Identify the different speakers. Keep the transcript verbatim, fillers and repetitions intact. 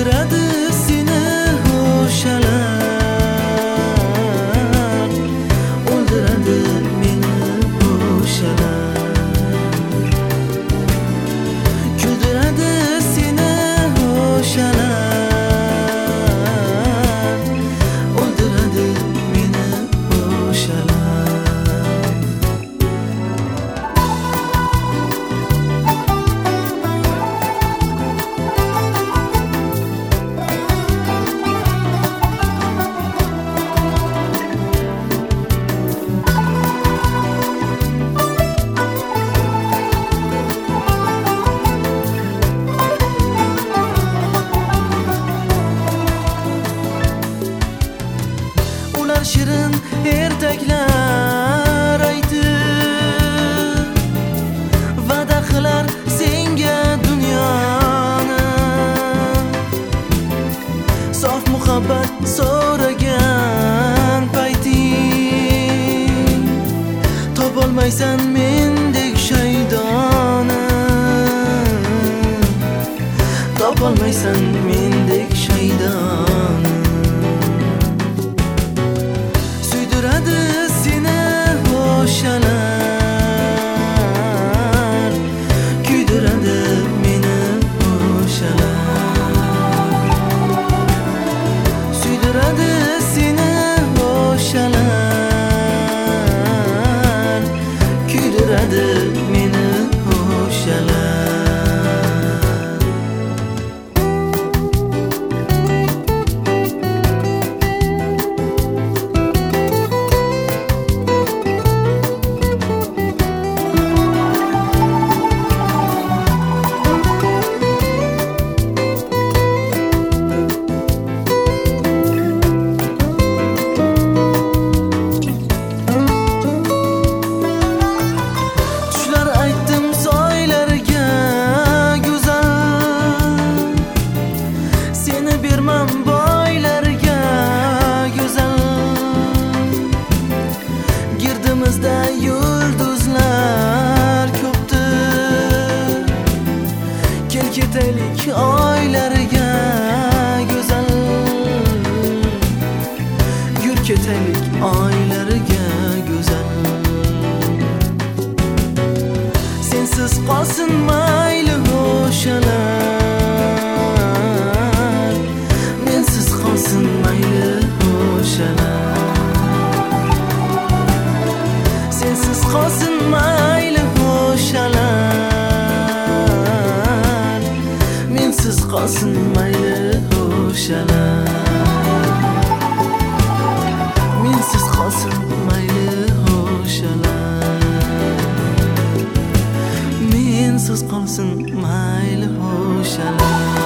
Speaker 1: Kuldiradi seni o'shalar, o'ldiradi meni o'shalar. Kuldiradi seni o'shalar, o'ldiradi meni o'shalar. Shirin ertaklar aytib va'da qilar senga dunyoni. Sof muhabbat so'ragan payting topolmaysan mendek shaydoni, topolmaysan mendek shaydoni. Suydiradi seni o'shalar, kuydiradi meni o'shalar. Suydiradi seni o'shalar, kuydiradi meni o'shalar. Girdimizda yulduzlar ko'pdir, kel ketaylik oylarga go'zal, yur ketaylik oylarga go'zal. Sensiz qolsin mayli o'shalar, mensiz qolsin mayli o'shalar. Sensiz qolsin mayli o'shalar, mensiz qolsin mayli o'shalar. Mensiz qolsin mayli o'shalar, mensiz qolsin mayli o'shalar.